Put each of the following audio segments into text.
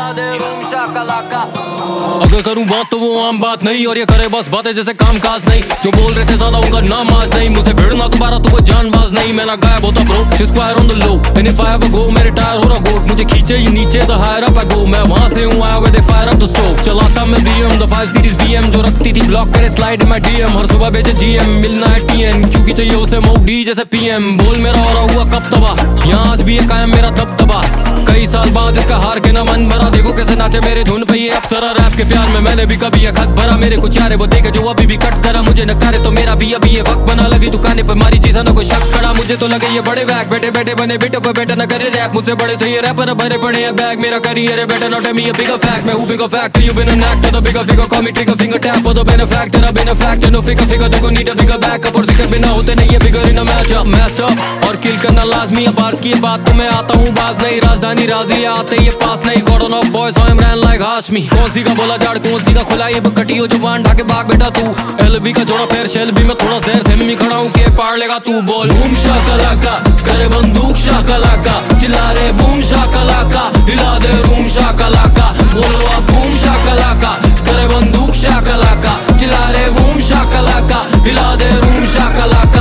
अगर करूं बात तो वो आम बात नहीं, और ये करे बस बातें जैसे काम काज नहीं। जो बोल रहे थे ज्यादा उनका नाम आज नहीं, मुझे भिड़ना दोबारा तो कोई जानबाज नहीं। मैं ना गायब होता bro, square on the low, and if I have a go मैं रिटायर हो रहा गोट। मुझे खींचे ही नीचे the higher up I go, मैं वहां से हूं आया with fire up the stove. चलाता मैं BM द 5 सीरीज BM, जो रखती थी ब्लॉक करे स्लाइड इन माय DM। हर सुबह बेचे GM, मिलना है TN, क्योंकि चाहिए उसे मोडी जैसे PM। बोल मेरा हो रहा हुआ कब तबाह, यहाँ आज भी है कायम मेरा दबदबा। कई साल बाद इसका हार के ना मन भरा, देखो कैसे नाचे मेरे धुन पे ये अप्सरा। रैप के प्यार में मैंने भी कभी ये खत भरा, मेरे कुछ यारे वो देखे जो अभी भी कट करा। मुझे न करे तो मेरा भी अभी ये वक्त बना, लगी दुकाने पर मारी चीज़ा ना कोई शख्स खड़ा। मुझे तो लगे ये बड़े बैग, बैठे बैठे बने बिटो पर बेटा न करे रैप। मुझसे बड़े थे ये रैपर, भरे पड़े हैं बैग। मेरा करियर है better not me a bigger fact. मैं हूँ bigger fact, you been an actor the bigger figure, call me trigger finger tap और द बेनिफैक्टर। अब in fact no figure figure, देखो नीड अ बिगर बैकअप, और जिक्र बिना होते नहीं ये bigger in a match up. Master और किल करना लाजमी है, बार्स की बात तो मैं आता हूँ बाज नहीं। राजधानी राजी आते ये पास नहीं, cordon off boys I am ran like Hashmi. कौन सी का बोला जाड़, कौन सी का खुला ये बकटी हो जुबान ढाके भाग बेटा तू। LV का जोड़ा पैर शेल भी मैं थोड़ा जहर से मी खड़ा हूँ के पार लेगा तू। बोल बूम शाकलाका, करे बंदूक शाकलाका, चिल्ला रे बूम शाकलाका, हिला दे रूम शाकलाका। बोलो अब बूम शाकलाका, करे बंदूक शाकलाका, चिल्ला रे बूम शाकलाका, हिला दे रूम शाकलाका।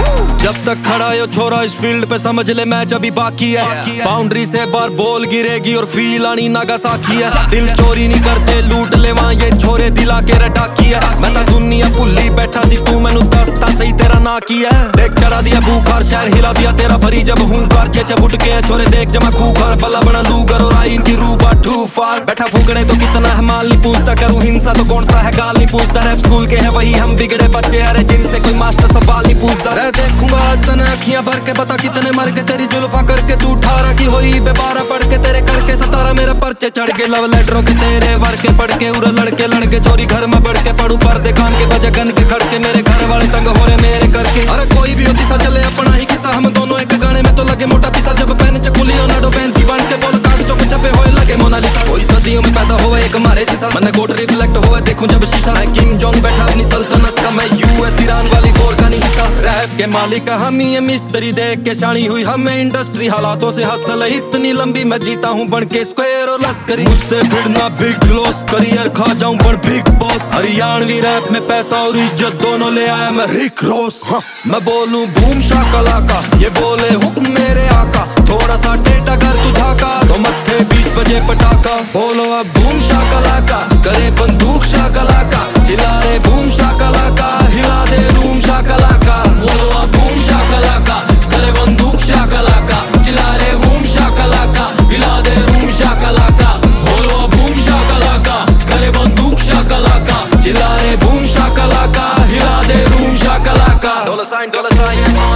जब तक खड़ा यो छोरा इस फील्ड पे समझ ले मैच अभी बाकी है। बाउंड्री से बार बॉल गिरेगी और फील आनी नागासाकी है। दिल चोरी नहीं करते लूट ले वहाँ ये छोरे दिला के रटाकी है। मैं ता दुनिया भुल्ली बैठा सी, तू मैनू दसता सही तेरा ना की है। देख चढ़ा दिया बुखार, शहर हिला दिया तेरा भरी जब हूँ कार। चेचे बुट के छोरे देख जमा खूखार, भला बना लूगर और आई इनकी रूबा टू फार। बैठा फूकने तो कितना है माल नहीं पूछता, करूँ हिंसा तो कौन सा है गाल नहीं पूछता। रैप स्कूल के है वही हम बिगड़े बच्चे, अरे जिनसे कोई मास्टर सवाल नहीं पूछता। देखूंगा आज तने अखियां भर के, पता कितने मर के तेरी जुल्फा करके। तू 18 की होई बेबारा पढ़ के, तेरे करके 17 मेरे पर्चे चढ़ के। लव लेटरों के तेरे वर के पढ़ के, उरे लड़के लड़के चोरी घर में बढ़ के। पढ़ू पर्दे कान के बजे गन के खड़के, मेरे घर वाले तंग हो रहे मेरे करके। अरे कोई भी होती सा चले अपना ही किस्सा, हम दोनों एक गाने में तो लगे मोटा पिसा। जब पेन चकुली लियोनार्डो फैंसी बन के, बोल कागजों पे छपे हुए लगे मोनालिसा। कोई सदियों में पैदा हुआ एक हमारे जिसा, मैंने गोट रिफ्लेक्ट हुआ देखूं जब शीशा। मैं किंग जोंग बैठा अपनी सल्तनत का, मैं US ईरान वाली फोर का नहीं हिस्सा। रैप के मालिक हम ही मिस्त्री, देख के शानी हुई हमें इंडस्ट्री। हालातों से हसल इतनी लंबी, मैं जीता हूँ बन के स्क्वायर और लश्करी। मुझसे भिड़ना बिग लॉस, करियर खा जाऊं पर बिग बॉस। हरियाणवी रैप में पैसा और इज्जत दोनों ले आया मैं रिक रॉस। मैं बोलूं बूम शाकलाका, ये बोले हुक्म मेरे आका। थोड़ा सा टेटा कर तू झाका, तो मत्थे बीच बजे पटाखा। बोलो अब बूम शाकलाका, करे बंदूक शाकलाका, चिल्ला रे बूम शाकलाका, हिला दे रूम शाकलाका। बोलो अब बूम शाकलाका, करे बंदूक शाकलाका, चिल्ला रे बूम शाकलाका, हिला दे रूम शाकलाका। बोलो अब बूम शाकलाका, करे बंदूक शाकलाका, चिल्ला रे बूम शाकलाका, हिला दे रूम शाकलाका। $,